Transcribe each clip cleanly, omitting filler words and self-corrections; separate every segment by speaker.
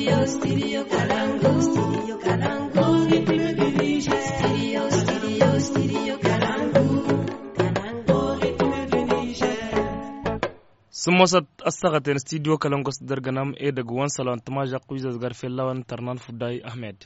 Speaker 1: سموسة أستغتين استديو كلامكوس درجنام دقوان سلام تماجا قويزة غرفي اللوان ترنان فداي أحمد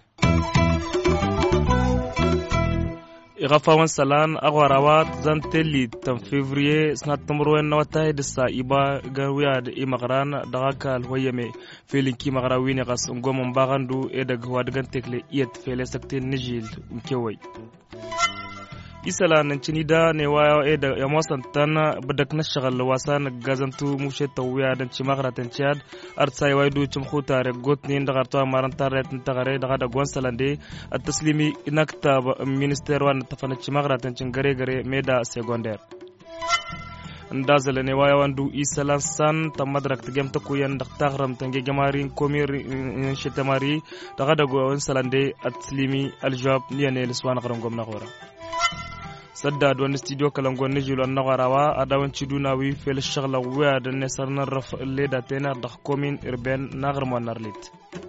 Speaker 1: إغفاوان سلان أغواروات زانتلي تم فيفريه سنة تمروين نواتاي دسا إبا غاوياد إمغران دغاكا الهويمي فيلينكي مغراويني غاس انغوم مباغاندو دغواد غانتكلي إيت فيليسكتين نجيل مكيوي isala nan cinida ne waya da ya mosantana badak na shagal wasan gazantu mushe tawiya dan cimagratan chad artsai waidu cim khutare gotni daga to maranta ret tagare daga da gonsalande at-taslimi inakta minister wan tafana cimagratan cingare gare meda secondaire ndazale ne waya wandu isalan san tamadrak tigem takuyan daktagram tange gamarin komir shetamari daga da gonsalande at-taslimi aljawab liane liswan qarangom na khora sadda don studio kalangon nijilo annagarawa adawan ciduna wi fel shagla wa da nesarna raf leda tena da komin irben nagarman narlit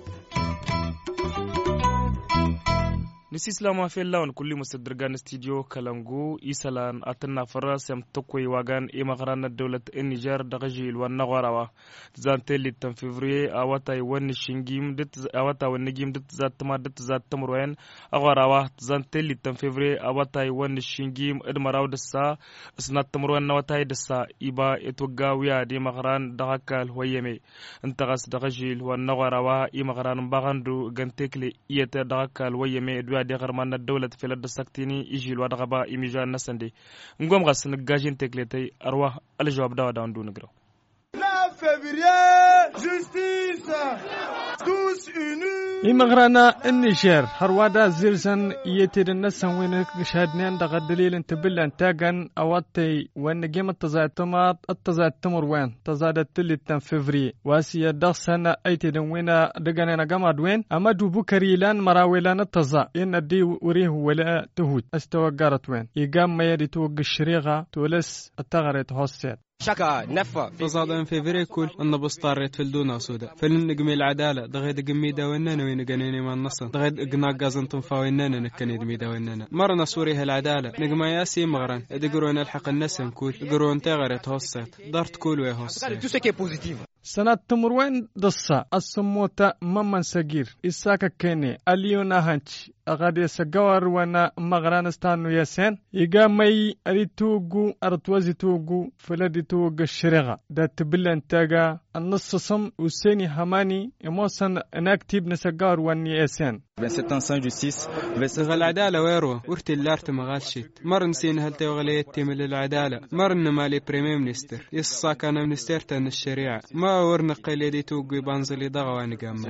Speaker 1: nisislama fel lawan kulli musaddirgan studio kalangu isalan atanna farasam tokoy wagan imagran dawlat Niger da gajil wan nagarawa zantel tan février awata wan shingim dit awata wan nigim dit zattamroen agarawa zantel tan février awata wan shingim edmaraw dassa isnat tamroen nawata dassa iba etwagawiya di magran da hakal hoyeme intagas da gajil wan nagarawa imagran bagandu gantekle iyata da hakal hoyeme دغر من الدولة في لد سكتيني يجي الوضع غبا إميجان نسندي نقوم غاس نجاجين تكليتي أروح الجواب داون دون نقرأ
Speaker 2: إمغرانا النيجر هروادا زيرزن يتير النسان وين شهدنين دغ الدليل انتبل انتاغن اواتي وين جيم التزايتمر وين تزادت اللي تن فيفري واسيا دغسن ايتي وين دغانينا غماد وين اما دوبو كريلان مراويلان التزا ان دي وريه ولا تهود استوغارت وين يقام ما يدي توق الشريغه تولس التغريت هوسيت
Speaker 3: شكا نفا
Speaker 4: تصادم في فري كل أن بسطارت في الدونا سودا فلنقمي العدالة دغيد قمي داوننا وين قنيني ما النص دغيد قنا قازن تنفاويننا نكني دمي داوننا مرنا سوريها العدالة نقما ياسي مغران دقرون الحق النسم كل دقرون تغرت هوسات دارت كل ويهوسات
Speaker 2: سنة تمروين دصا السموتا ممن سجير إساكا كيني أليونا هانش أغادي سجوار وانا مغرانستانو ياسين إيقامي أريتوغو أرتوازي توغو فلدي توغ الشريغة دا تبلن تاغا النص صم وسيني هماني يموسن ناكتيب نسجار واني ياسين
Speaker 4: 27 sans justice العدالة ويرو ورتي اللارت مغالشيت مر نسين هل تغليت تيمل العدالة مر نمالي بريمير منستر يسا كان منستر تن الشريعة ما ورنا قيلي توغي بانزلي ضغوان قام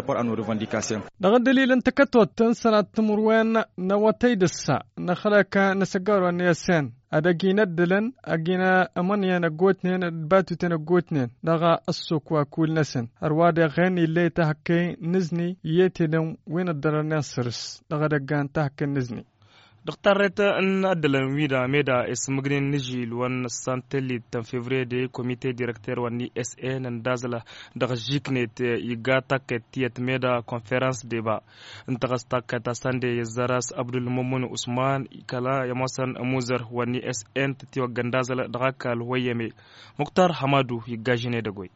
Speaker 2: دغ دليل انت كتوت تنسنا تمروين نواتي دسا نخلاك نسجار واني ياسين أدقينا الدلن أجينا أمانيا نقوتنين باتو تنقوتنين دغا السوق وكل نسن أرواد غني اللي تحكي نزني يتنم وين الدرنا سرس دغا دقان تحكي نزني
Speaker 1: دكتورة أن أدلن ويدا ميدا اسمغرين نجيل وان سانتلي تن فيفري دي كوميتي ديركتور واني اس اي نندازلا دغجيكنيت يغاتا كتيت ميدا كونفرنس ديبا انتغستا كتاساندي يزاراس عبد المؤمن عثمان كلا يموسن موزر واني اس ان تتيو غندازلا دغاكال ويمي مختار حمادو يغاجيني دغوي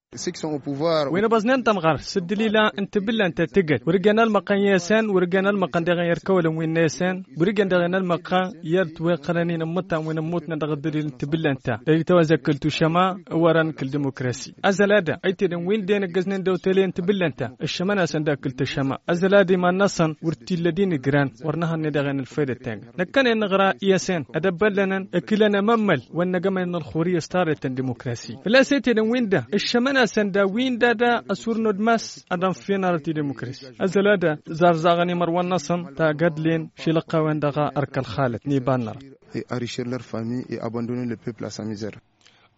Speaker 2: وين بزنان تمغر سدليلا انت بالله انت تقل ورجنا المقان ياسان ورجنا المقان دغ يركول وين ياسان ورجنا المقان يرت وقرانين متى وين موتنا دغ دليل انت بالله انت دي توازكلتو شما وران كل ديمقراسي ازلادا ايتي وين دين غزنين دوتلي انت بالله انت الشمانه سنداكلت شما ازلادي ما نصن ورتي الذين جران ورنها ندغن الفيده تاع نكن نغرا ياسان ادبلنا اكلنا ممل ونجمن الخوريه ستارت الديمقراسي لا سيتي وين ده الشمانه سندا وين دادا أسور ندمس أدم فينا رتي ديمقراطية أزلادا زارزاغني مروان نصن تا قدلين شلقا وين دغا أركل خالد نيبانر
Speaker 5: et enrichir leur famille et abandonner le peuple à sa misère.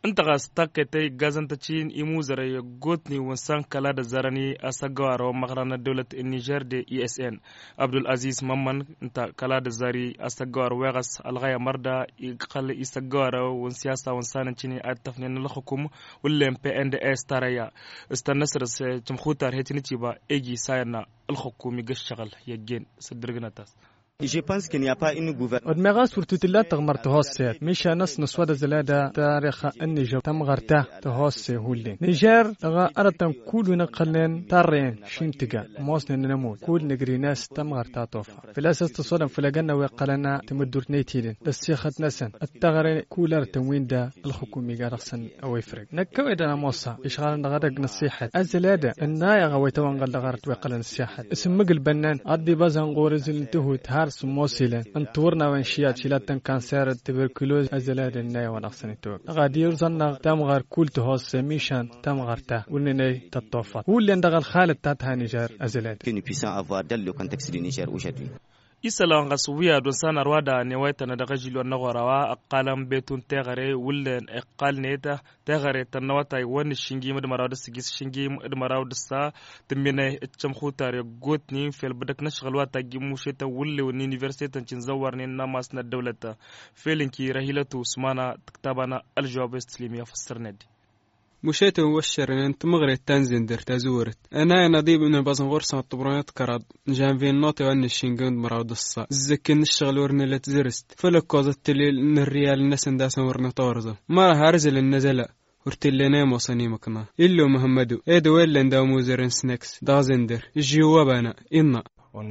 Speaker 1: انت غاستاكتي غازنتشين إيموزر يغوتني ونسان كلا دزارني أساقوار ومغرانا دولة النيجر دي ESN عبد العزيز ممن انت كلا دزاري أساقوار ويغس الغاية مردا يقل إساقوار ونسياسة ونسانتشيني التفنين الحكوم واللي PNDS تاريا استنسرس جمخوتار هيتنتيبا ايجي سايرنا الحكومي قشغل يجين صدرقنا تاس.
Speaker 3: Je pense qu'il n'y a pas une gouvernance.
Speaker 2: ودماغ سورتو لا تغمر تهوسيت مش ناس نسواد زلادة تاريخ النيجر تمغرته تهوسي هولين نيجر تغا أرتن كل نقلن تارين شنتجا موسن نموت كل نجري ناس تمغرتا توفا في الأساس تصادم في لجنة وقالنا تمدور نيتيلين السياخة نسن التغري كولر تموين دا الحكومي جارسن أو يفرق نكوي دنا موسى إشغال نغرق نصيحة الزلادة النايا غويتوان قال غارت وقالن السياحة اسم مقل بنان عدي بازن غورزل تهوت هارس موسيلة انتورنا وانشيات شيلاتن كانسير التبركلوز أزلاد النايا ونقصن توك غادير زنا تمغر كل تهوس ميشان تمغر تا ولني تطوفات ولن دغل خالد تاتها نيجر أزلاد
Speaker 3: Que nous puissions avoir dans le contexte du Niger aujourd'hui.
Speaker 1: إسلام غسوية دونسان أروادا نوايتنا دغجلو النغوروا أقالم بيتون تغري ولن أقال نيتا تغري تنواتا يوان الشنجي مدمراو دسجيس الشنجي مدمراو دسا تميني اتشمخوتا ريقوتني في البدك نشغل واتا جيموشيتا ولي ونينيفرسيتا نشنزورني ناماسنا الدولة فيلنكي رهيلتو سمانا تكتابنا الجواب السليمية فسرنا دي
Speaker 4: مشيت وشر ان انت مغري تنزين در تزورت انا نضيب من بازن غرسه الطبرانات كراد جان في النوتي وان الشينغوند مراود الصا زكن الشغل ورن لا تزرست فلك قوزت لي ان الريال الناس انداسن ورن طورزه ما هارزل النزله ورتلنا موصني مكنا إلو محمدو إدو ولا نداو زرن سنكس دازندر جوابنا إنا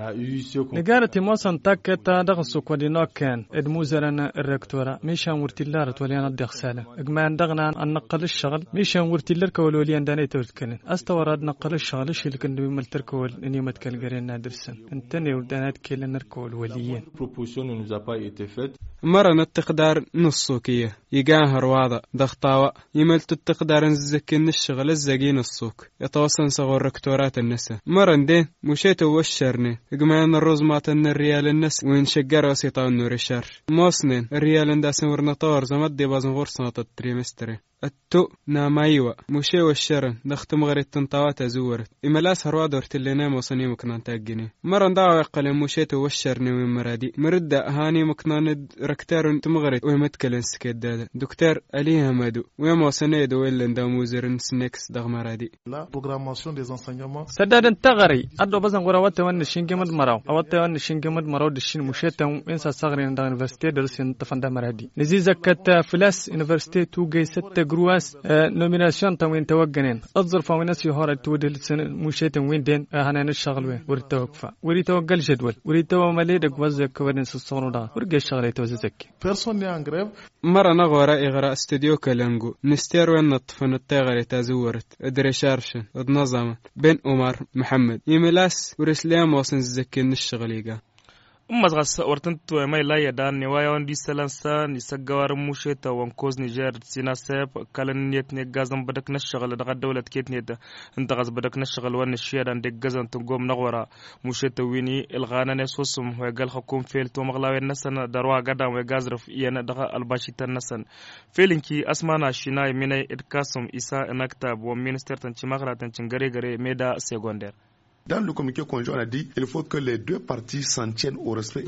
Speaker 2: نقارتي موسن تاكتا دغسو كودينو كان ادموزرنا الركتورة ميشان ورتيلار توليان الدغسالة اجمان دغنا ان نقل الشغل ميشان ورتيلار كولوليان داني تورتكلن استوراد نقل الشغل ايش اللي كن بيمل تركول اني متكل غرينا درسن انتني ودانات كيل نركول وليين
Speaker 4: مرة التقدار نصوكية يقاهر واضع ضغطاوة يملت التقدار نزكين الشغل الزقين السوق يتوصل صغور ركتورات النساء مرة دين مشيت وشرني اجمان الرز ماتن الريال النس وين شجر وسيطة النور الشر موصنين الريال انداسن ورنطور زمدي بازن غرصة التريمستري التو نامايوة مشي والشرن دخت مغري التنطوات زورت إملاس هرواد ورتلنا موصني مكنان تاجني مرن دعوة قلم مشيت والشرني من مرادي مرد هاني مكنان ركتار تمغري ويمتكلن سكيداد دكتور علي همدو ويموصني دويلن داموزرن سنكس دغ مرادي
Speaker 5: لا programmation des enseignements
Speaker 2: سداد انتغري أدو بزن غراوات وان الشينجي مد مراو أوات وان الشينجي مد مراو دشين مشيت وإنسا صغري عند université درسين تفندا مرادي نزيزة كتا فلاس université توجي ستة جروس نوميناسيون تاوين توجنين الظرف وناس يهار تودل سنة مشيتن وين دين هنا نشغل وين وريتوقفا وريتوقل جدول وريتو مليدك وزك كبرين الصون دا ورجع الشغل يتوزك
Speaker 5: personne n'est en grève
Speaker 4: مرة نغورا إغراء استوديو كلانجو نستير وين نطفن التغري تزورت ادريشارشن ادنظم بن عمر محمد يملاس ورسلام وصن زكين الشغليقة
Speaker 1: مزغس ورتنت وماي لا يدان نوايا وندي سلانسا نسجوار موشيتا وانكوز نيجر سيناسيب كالن نيت نجازم بدك نشغل دغ الدولة كيت نيت انت غاز بدك نشغل وان الشيء دان دجازن تنقوم نغورا موشيتا ويني الغانا نسوسم ويقال حكوم فيل تو مغلاوي النسن دروا غدا ويغازرف ين دغ الباشيتا النسن فيلنكي اسمانا شيناي مني ادكاسم إسا انكتاب ومينستر تنشي مغرا تنشي غري ميدا سيغوندير.
Speaker 5: Dans le communiqué conjoint, on a dit qu'il faut que les deux parties s'en tiennent au respect.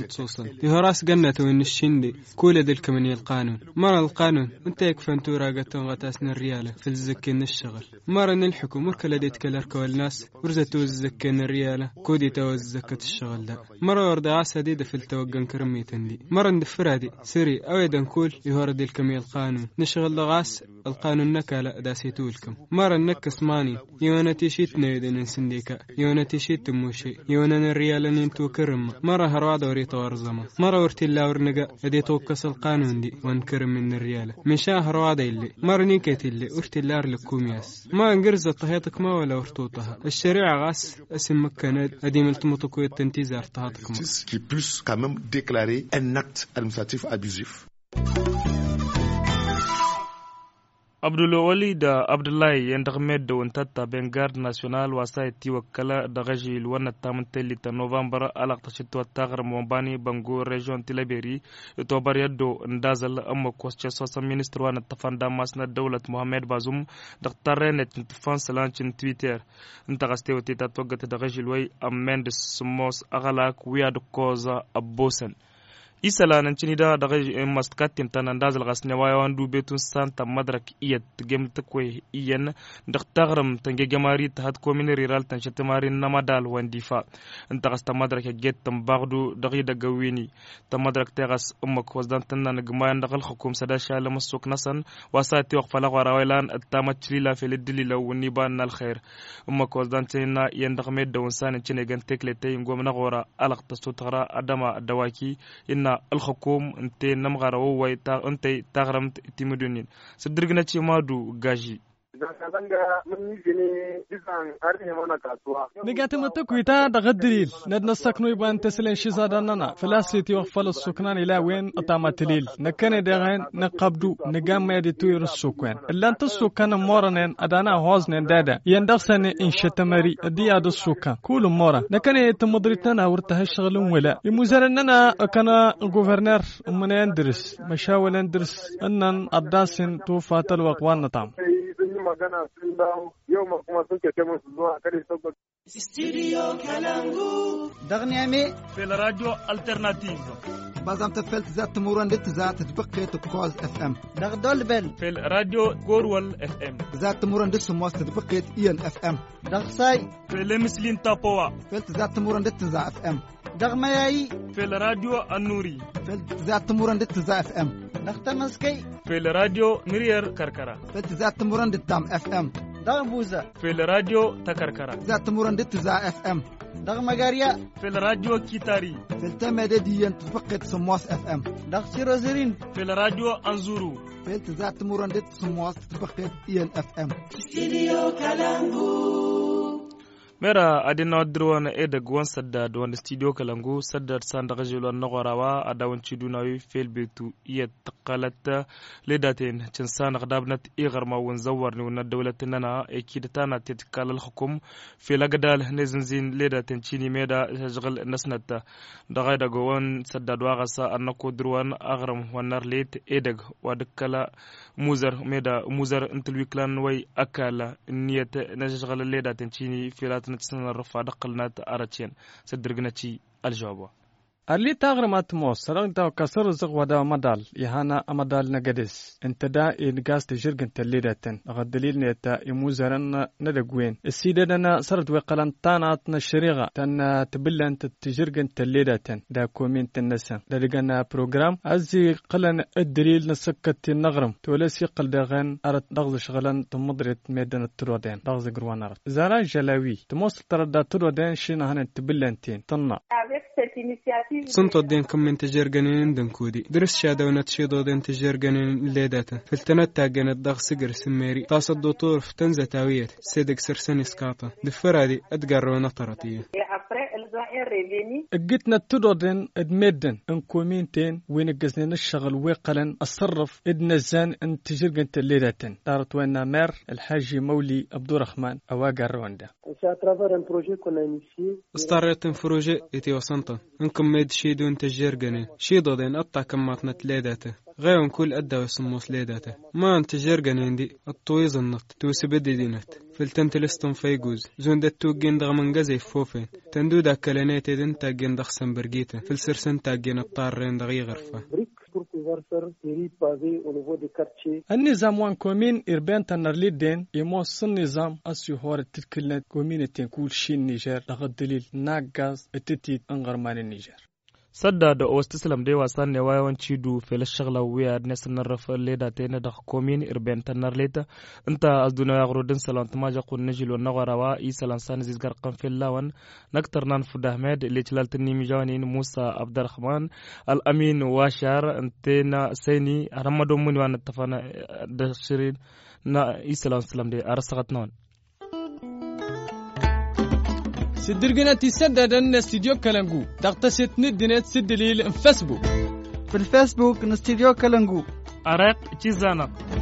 Speaker 4: يهراس جنة وين الشندي كل ذلك من القانون مرة القانون أنت يكفي أن تراجعتون غتاسنا الريالة في الزكين الشغل مرة الحكومة مركلة ديت كلارك والناس ورزتو الزكين الريالة كودي توز زكاة الشغل ده مرة ورد عاسة دي في التوجن كرميتن دي مرة ندفرادي سري أيضا كل يهرد ذلك من القانون نشغل لغاس القانون نكالة داسيتولكم مرة نكس ماني يوانا تيشيت نيدن انسنديكا يوانا تيشيت تموشي يوانا الريالة ننتو كرم مرة هرواد وريتا ورزما مرة ورتلا ورنقا ادي توكس القانون دي وانكرم من الريالة مشا هرواد اللي مرة نيكت اللي ورتلار لكومياس ما انقرز طهيتك ما ولا ورطوطها الشريعة غاس اسم مكاند ادي ملتمطكو التنتيزار طهاتكم
Speaker 5: qui puisse quand même déclarer un acte administratif abusif.
Speaker 1: Abdulwali da Abdullahi yan dagmed da wantatta ben Garde National wasa ti wakala da gaji wannan tamun ta November alaq ta shitwa tagar Mombani Bango region Tilaberi to bar yaddo ndazal amma kwasce sosan minister wannan tafanda masna dawlat Mohamed Bazoum da tarrenet defense lanchin Twitter inta gaste wati ta togata da gaji wai amend smos agalak wiad koza abosen isala nan cini da daga mastkatin tanan dazal gasne wayawan dube tun santa madrak iyat gem takwe iyan da tagram tange gemari ta hat komini riral tan shetemari namadal wandifa anta gasta madrak get tam bagdu dagi daga wini ta madrak tegas umma ko dan tanan gmayan dagal hukum sadasha lam suk nasan wasati waqfa la warawailan atamachli la fil dilila wani ban al khair umma ko dan tina yan dagmed da wansan cine gan tekle tay ngomna gora alaq tasutara adama dawaki inna الحكوم انت نمغر ويتا انت تغرم تيمدونين سدرغنا تشي مادو غاجي
Speaker 2: نقات متكويتا دغدريل ندنا سكنو يبان تسلين شيزادنا فلاسيتي وقفل السكنان الى وين اطامه تليل نكن دغين نقبدو نقام ما يدي توير السكان الا انت السكان مورنين ادانا هوزنين دادا يندخسن ان شتمري دي اد السكان كل مورا نكن يتمدرتنا ورته شغلون ولا يمزرننا كان غوفرنر من يندرس مشاول يندرس ان اداسن توفات الوقوان نطام
Speaker 6: magana sun dawo yau ma kuma sun kece musu zuwa kare saboda
Speaker 7: Studio Kalangu
Speaker 8: دغنيامي
Speaker 1: في الراديو الترناتيف
Speaker 8: بازم تفلت ذات مرون ذات تبقى تكوز اف ام
Speaker 7: دغدول بن
Speaker 1: في الراديو كورول اف ام
Speaker 8: ذات مرون سموس تبقى ان اف ام
Speaker 7: دغساي
Speaker 1: في المسلين تابوا
Speaker 8: فلت ذات مرون ذات اف ام
Speaker 7: دغمياي
Speaker 1: في الراديو النوري
Speaker 8: فلت ذات مرون ذات اف ام
Speaker 7: نختمسكي
Speaker 1: في الراديو مرير كركرة
Speaker 8: فلت ذات مرون تام اف ام
Speaker 7: دغبوزا
Speaker 1: في الراديو تكركرة
Speaker 8: ذات مرون ذات اف ام
Speaker 7: دغمغاريا
Speaker 1: في الراديو كيتاري
Speaker 8: فلت مدديا تبقى سموس اف ام
Speaker 7: دغسيروزرين
Speaker 1: في الراديو انزورو
Speaker 8: فلت ذات مرون سموس تبقى ان اف ام
Speaker 7: Studio Kalangu
Speaker 1: mera adina drone e da gwan sadda don studio Kalangu sadda sanda gajelo nagarawa adawan cidunawi felbetu iya taqalata ledaten cin sana qadabnat igarma wan zawarni wan dawlatina e kidtana titkal al-hukum fi lagadal nezinzin ledaten cini meda shagal nasnata daga da gwan sadda dwagasa annako drone agram wanar let edag wadkala muzar meda muzar intelwiklan way akala niyat nashgal ledaten cini filat نتسنى الرفع دقلنات أرتين سدرجنتي الجواب
Speaker 2: اللي تغرمت موس رغدا كسر زغ ودا مدال يهانا أمدال نجدس انت دا إنجاز تجرجن تليدتن غدليل نيتا يموزرن ندقوين السيدنا صرت وقلن تانات نشريغا تن تبلن تجرجن تليدتن دا كومين تنسا دا لقنا بروجرام أزي قلن الدليل نسكت النغرم تولسي قل داغن أرت دغز شغلن تمضرت ميدان الترودين دغز قروان أرت زارا جلاوي تموس تردا ترودين شينا هن تبلنتين طنا
Speaker 4: سنتو دين كم من تجرجنين دنكودي درس شادونات شيدو دين تجرجنين ليداتا فلتنات تاجنت دغ سجر سميري طاس الدكتور في تنزة تاويت سيدك سرسني سكاطا دفرادي أدقر ونطرتيه
Speaker 2: اجتنا تدودن ادمدن ان كومينتين وين جزنا الشغل وقلن الصرف ادنا الزان ان تجرجن تليداتن دارت وين مير الحاج مولي عبد الرحمن اواقع رواندا
Speaker 4: استارت بروجي اتي وسنطا انكم ميد شيدو انت جرجنين شيدو دين قطع كماتنا تليداته غير كل أدى وسموس ليداته ما انت جرجنين دي الطويز النط توسبدي دينت فلتنت لستم فيجوز زون دتو جندغ من جزي فوفين تندو دا كلانيت دين تا جندغ سنبرجيته فلسرسن تا جن الطارين دغي غرفة
Speaker 2: النظام وان كومين إربان تنرليدين يموس النظام أسيهور تتكلم كومينتين كل شيء النيجر لغد دليل ناقاز اتتيت انغرمان النيجر
Speaker 1: sadda da ostislam dai wasan ne wayawanci du fel shagla wiya ne sanar rafa leda ta ne da komin irben tanar leta inta azduna ya grodin salant ma ja kun najilo nagarawa i salan san zizgar kan fellawan naktar nan fud ahmed le tilaltni mijani musa abdurrahman al amin washar antena saini ramado mun wan tafana da shirin na i salam dai arsagatnon
Speaker 2: سدرجنا تسدد أن استديو كلانجو تقتصد ندنت سدليل فيسبوك
Speaker 7: في الفيسبوك نستديو كالنجو
Speaker 1: أرق تيزانا